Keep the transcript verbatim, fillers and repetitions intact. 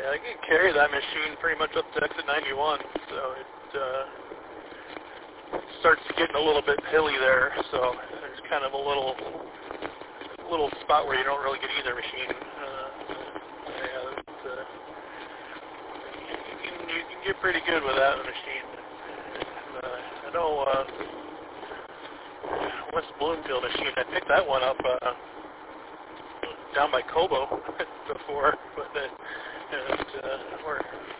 Yeah, I can carry that machine pretty much up to exit ninety-one, so it uh, starts getting a little bit hilly there, so there's kind of a little little spot where you don't really get either machine. Uh, yeah, it's, uh, you, can, you can get pretty good with that machine. Uh, I know uh, West Bloomfield machine, I picked that one up uh, down by Cobo before, but it, it, uh, we're